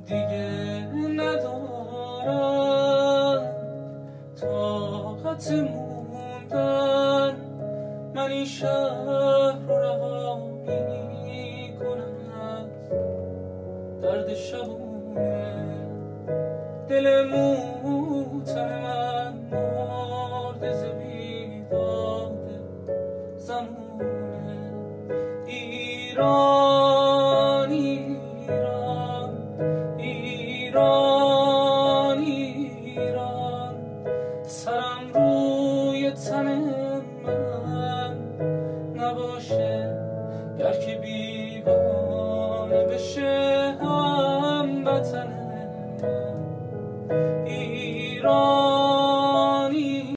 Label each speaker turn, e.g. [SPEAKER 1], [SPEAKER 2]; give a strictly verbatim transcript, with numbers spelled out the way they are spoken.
[SPEAKER 1] دیگه ندارم طاقت موندن. من این شهر رو رها میکنم از درد شبونه. دل موتن من مرد ز بیداد زمونه. ایران